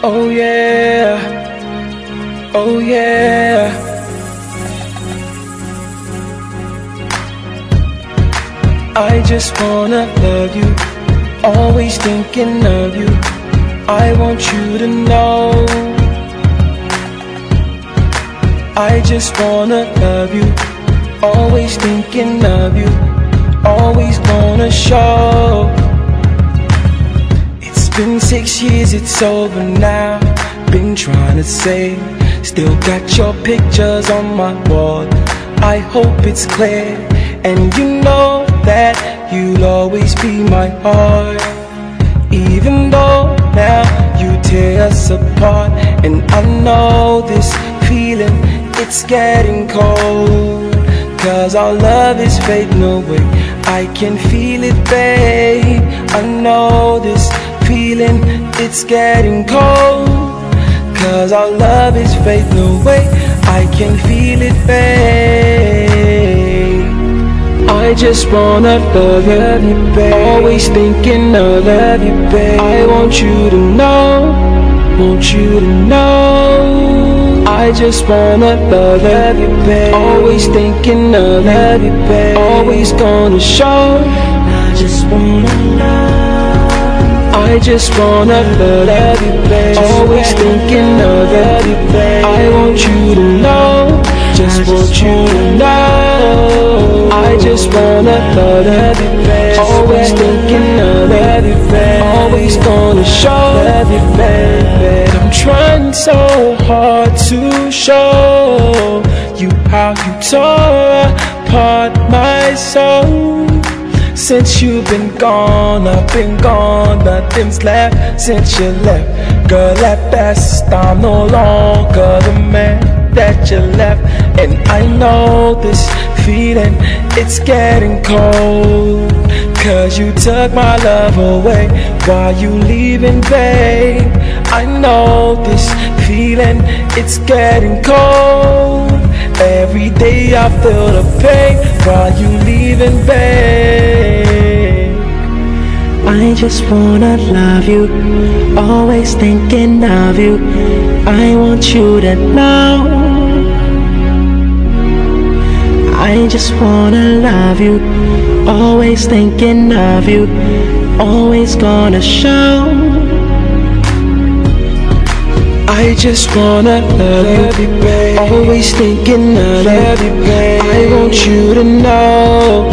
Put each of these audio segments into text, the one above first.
Oh yeah, oh yeah. I just wanna love you, always thinking of you. I want you to know I just wanna love you, always thinking of you, always gonna show. It's been 6 years, it's over now. Been trying to say, still got your pictures on my wall. I hope it's clear, and you know that you'll always be my heart. Even though now you tear us apart, and I know this feeling, it's getting cold. Cause our love is fading away, I can feel it, babe. I know this feeling, it's getting cold. Cause our love is fading away, I can feel it, babe. I just wanna love you, babe. Always thinking of you, babe. I want you to know, want you to know. I just wanna love you, babe. Always thinking of you, babe. Always gonna show. I just wanna love. I just wanna love you, babe. Always thinking of you, babe. I want you to know, just want you to know. I just wanna love you, babe. Always thinking of you, babe. Always gonna show you, babe. I'm trying so hard to show you how you tore apart my soul. Since you've been gone, I've been gone. Nothing's left since you left. Girl, at best, I'm no longer the man that you left. And I know this feeling, it's getting cold. Cause you took my love away while you leaving, babe. I know this feeling, it's getting cold. Every day I feel the pain while you leaving, babe. I just wanna love you, always thinking of you. I want you to know I just wanna love you, always thinking of you, always gonna show. I just wanna love you, babe. Always thinking of you, babe. I want you to know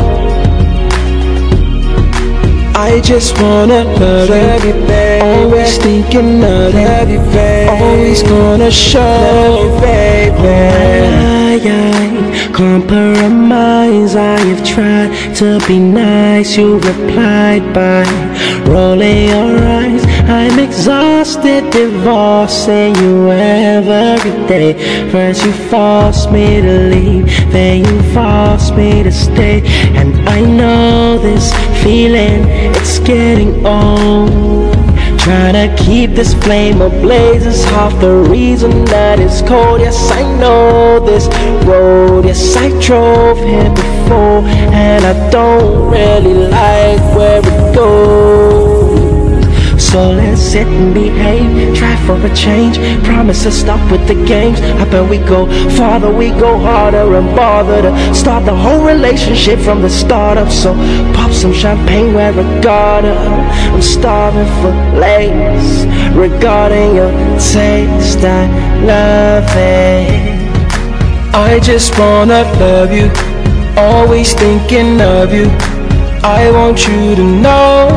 I just wanna love you, babe. Always thinking of you, babe. Always gonna show, baby. Compromise, I have tried to be nice. You replied by rolling your eyes. I'm exhausted, divorcing you every day. First you forced me to leave, then you forced me to stay. And I know this feeling, it's getting old. Trying to keep this flame ablaze is half the reason that it's cold. Yes, I know this road, yes, I drove here before, and I don't really like where it goes. So let's sit and behave, try for a change. Promise to stop with the games. I bet we go farther, we go harder and bother to start the whole relationship from the start up. So pop some champagne, wear a garter. I'm starving for lace. Regarding your taste, I love it. I just wanna love you, always thinking of you. I want you to know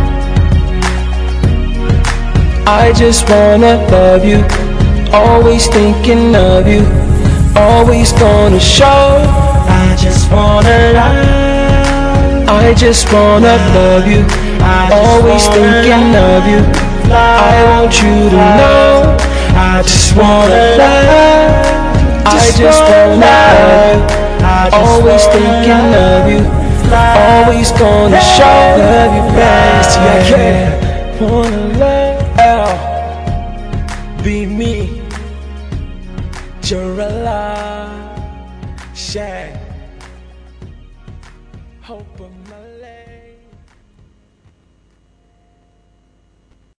I just wanna love you, always thinking of you, always gonna show. I just wanna love. I just wanna love you, always thinking of you. I want you to know I just wanna love. I just wanna love, always thinking of you, always gonna show. Love you best, yeah. Wanna